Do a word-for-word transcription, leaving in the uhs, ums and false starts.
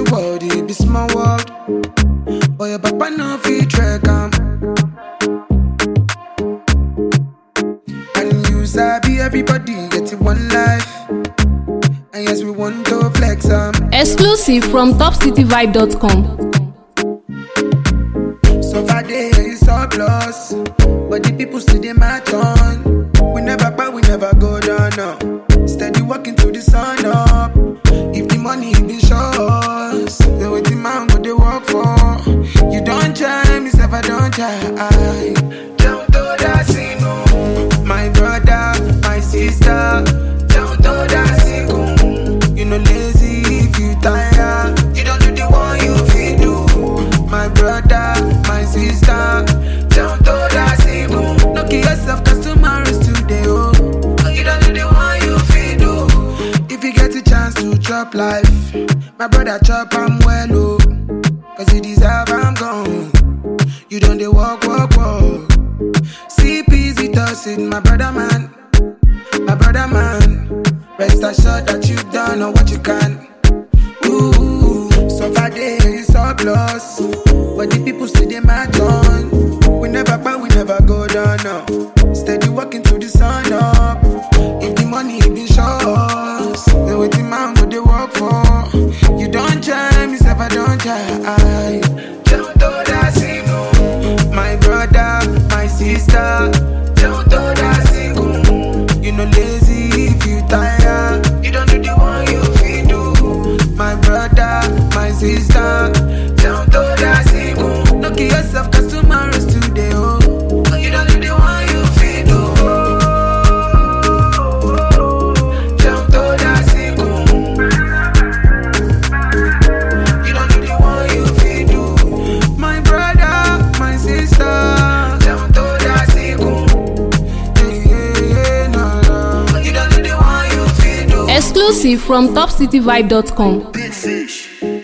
world, it be small world. But your papa no fit track am. And you sabi everybody get it one life. And yes, we want to flex am. Exclusive from top city vibe dot com. So far day is surplus, but the people still dey match on. We never buy, we never go down now. Steady walking to the sun up. If the money been shows, then what the man go they work for? You don't try, me self I don't try. Down to that scene, my brother, my sister. Down to that scene, you know lazy if you tired. You don't do the one you feel do. My brother, my sister. Down to that scene, no kill yourself 'cause tomorrow is today. Oh, you don't do the one you feel do. If you get a chance to chop life, my brother chop I'm well, oh. 'Cause you deserve I'm gone. You don't they walk, walk, walk. C P Z does it, my brother man. My brother man. Rest assured that you've done all what you can. Ooh, so far day is surplus, but the people still they match on. We never buy, we never go down now. Steady walking to the sun up. If the money been shows, then what the man go they work for? You don't try, me self I don't try. Don't do that single, my brother, my sister. Don't do that single. You know lazy if you tired. You don't do the one you feel do. My brother, my sister. Don't do that single. No kill yourself 'cause tomorrow's today. Oh, you don't do the one you feel do. Don't do that single. You don't do the one you feel do. My brother, my sister. Don't do that single. Yeah, yeah, yeah, no, no. You don't do the one you feel do. Exclusive from top city vibe dot com. Big fish.